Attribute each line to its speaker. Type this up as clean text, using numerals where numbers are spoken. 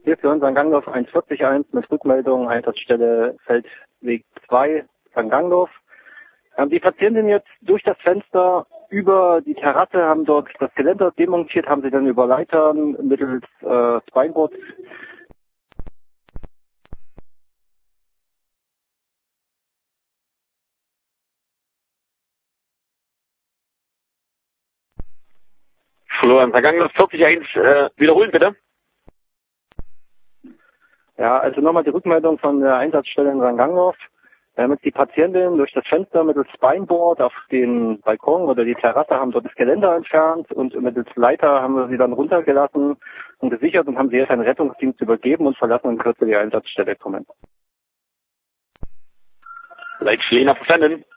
Speaker 1: Hier für unseren Ganglauf 140-1 mit Rückmeldung Einsatzstelle Feldweg 2, St. Ganglauf. Die Patientin jetzt durch das Fenster über die Terrasse, haben dort das Geländer demontiert, haben sie dann über Leitern mittels Spineboard
Speaker 2: Florian, St. Ganglauf 40-1, wiederholen bitte.
Speaker 1: Ja, also nochmal die Rückmeldung von der Einsatzstelle in St. Ganglauf. Mit die Patientin durch das Fenster mittels Spineboard auf den Balkon oder die Terrasse haben dort das Geländer entfernt und mittels Leiter haben wir sie dann runtergelassen und gesichert und haben sie jetzt einen Rettungsdienst übergeben und verlassen in Kürze die Einsatzstelle kommen.
Speaker 2: Leitstelle verstanden.